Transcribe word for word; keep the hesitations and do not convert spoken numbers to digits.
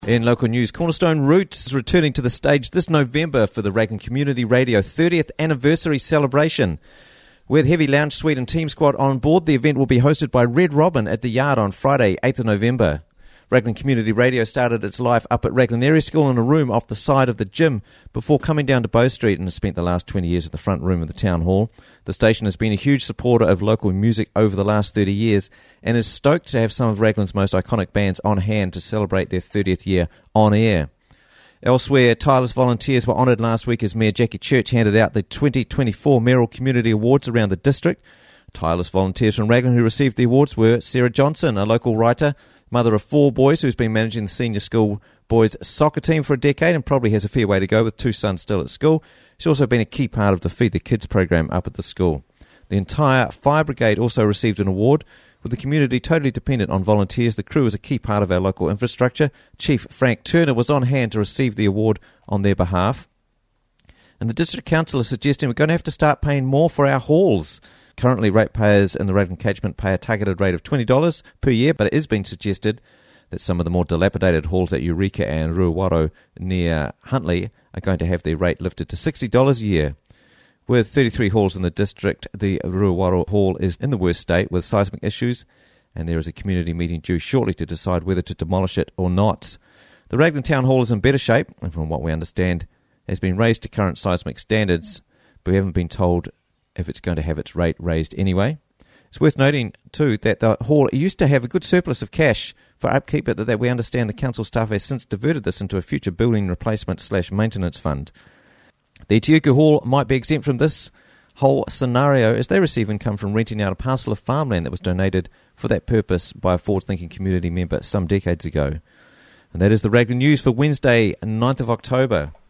In local news, Cornerstone Roots is returning to the stage this November for the Raglan Community Radio thirtieth anniversary celebration. With Heavy Lounge Suite and Team Squad on board, the event will be hosted by Red Robin at the Yard on Friday, eighth of November. Raglan Community Radio started its life up at Raglan Area School in a room off the side of the gym before coming down to Bow Street and has spent the last twenty years at the front room of the Town Hall. The station has been a huge supporter of local music over the last thirty years and is stoked to have some of Raglan's most iconic bands on hand to celebrate their thirtieth year on air. Elsewhere, tireless volunteers were honoured last week as Mayor Jackie Church handed out the twenty twenty-four Mayoral Community Awards around the district. Tireless volunteers from Raglan who received the awards were Sarah Johnson, a local writer, mother of four boys who's been managing the senior school boys soccer team for a decade and probably has a fair way to go with two sons still at school. She's also been a key part of the Feed the Kids program up at the school. The entire fire brigade also received an award. With the community totally dependent on volunteers, the crew is a key part of our local infrastructure. Chief Frank Turner was on hand to receive the award on their behalf. And the District Council is suggesting we're going to have to start paying more for our halls. Currently, ratepayers in the Raglan catchment pay a targeted rate of twenty dollars per year, but it is being suggested that some of the more dilapidated halls at Eureka and Ruawaro near Huntly are going to have their rate lifted to sixty dollars a year. With thirty-three halls in the district, the Ruawaro Hall is in the worst state with seismic issues, and there is a community meeting due shortly to decide whether to demolish it or not. The Raglan Town Hall is in better shape, and from what we understand, has been raised to current seismic standards, but we haven't been told if it's going to have its rate raised anyway. It's worth noting, too, that the hall used to have a good surplus of cash for upkeep, but that we understand the council staff has since diverted this into a future building replacement slash maintenance fund. The Tiuku Hall might be exempt from this whole scenario as they receive income from renting out a parcel of farmland that was donated for that purpose by a forward-thinking community member some decades ago. And that is the Raglan News for Wednesday, ninth of October.